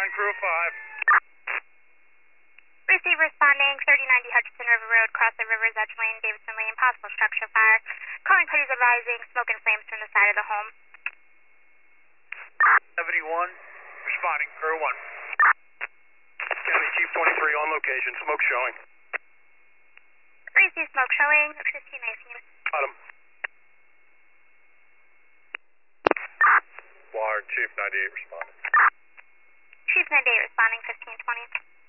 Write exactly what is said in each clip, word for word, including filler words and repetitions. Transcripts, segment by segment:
nine, crew five. Receive responding thirty ninety Hutchinson River Road, cross the river's edge lane, Davidson Lane, possible structure fire. Calling police advising smoke and flames from the side of the home. seventy-one, responding, crew one. County Chief twenty-three on location, smoke showing. Receive smoke showing, fifteen nineteen. Got him. Water Chief ninety-eight responding. Chief ninety-eight responding, fifteen twenty.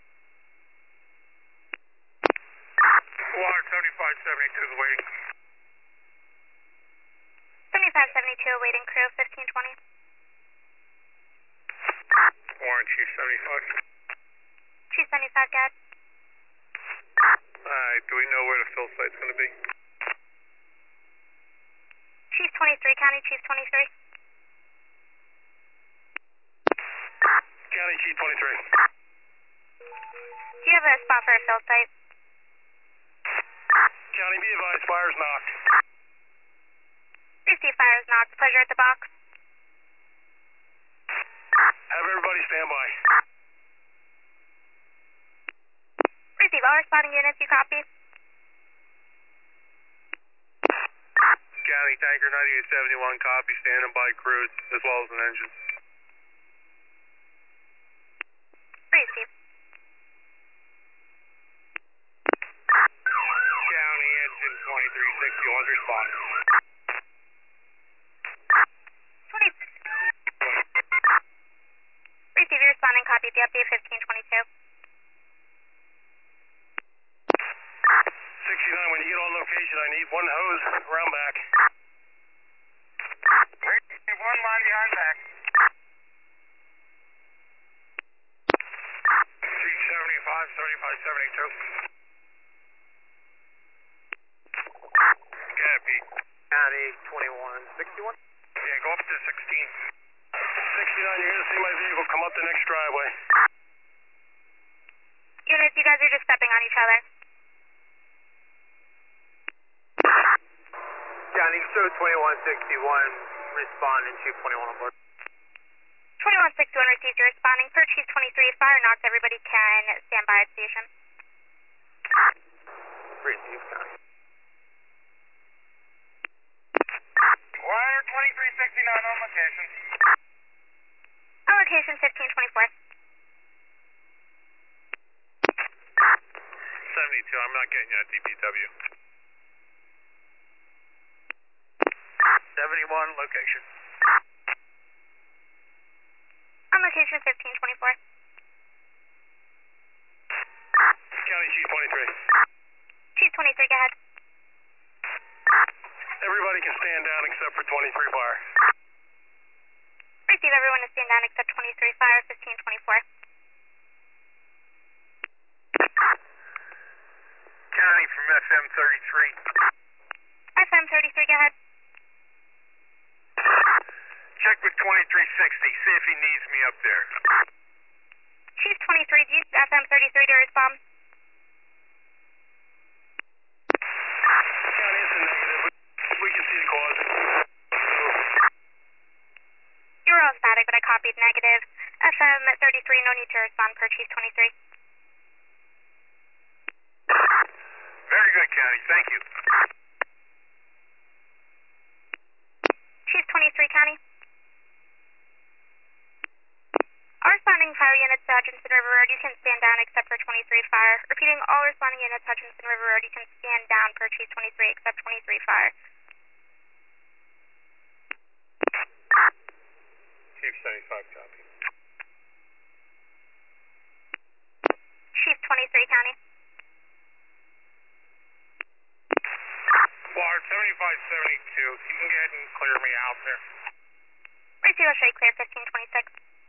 Water seventy-five seventy-two is waiting. seventy-five seventy-two awaiting crew, fifteen twenty. Warren Chief seventy-five. Chief seventy-five, got. Alright, do we know where the fill site's going to be? Chief twenty-three, County Chief twenty-three. County Chief twenty-three. Do you have a spot for a fill site? County, be advised, fire's knocked. Receive fires knocked, pleasure at the box. Have everybody stand by. Receive all responding units, you copy? County Tanker ninety-eight seventy-one, copy, standing by crews as well as an engine. Receive. County engine twenty-three sixty-one, respond. twenty. Receive your responding, copy the update, fifteen twenty-two. sixty-nine, when you get on location, I need one hose around back. One line behind back. Chief seventy-five, seventy-five seventy-two. Copy. County twenty-one sixty-one. Yeah, go up to sixteen. sixty-nine, you're going to see my vehicle come up the next driveway. Units, you guys are just stepping on each other. County, show twenty-one sixty-one, responding, Chief twenty-one on board. twenty-one sixty-one received your responding. Per Chief twenty-three, fire knocked. Everybody can stand by at station. Receive, County. Wire twenty-three sixty-nine on location. On location, fifteen twenty-four. seventy-two, I'm not getting you at D P W. seventy-one, location. On location, fifteen twenty-four. County Chief twenty-three. Chief twenty-three, go ahead. Everybody can stand down except for twenty-three fire. Receive everyone to stand down except twenty-three fire, fifteen twenty-four. County from F M thirty-three. F M thirty-three, go ahead. Check with twenty-three sixty, see if he needs me up there. Chief twenty-three, do you F M thirty-three to respond? County, it's a negative. We can see the cause. You were all static, but I copied negative. F M thirty-three, no need to respond per Chief twenty-three. Very good, County. Thank you. Chief twenty-three, County. All responding fire units to Hutchinson River Road, you can stand down except for twenty-three fire. Repeating, all responding units Hutchinson River Road, you can stand down per Chief twenty-three except twenty-three fire. Chief seventy-five, copy. Chief twenty-three, County. Water seventy-five seventy-two, you can go ahead and clear me out there. Receive, I'll show you clear, fifteen twenty-six.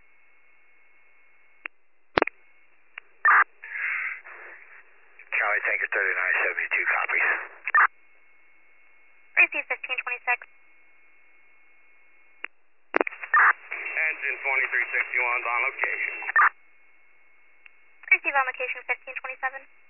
County Tanker thirty-nine seventy-two, copies. Receive, fifteen twenty-six. Engine twenty-three sixty-one's on location. Receive on location, fifteen twenty-seven.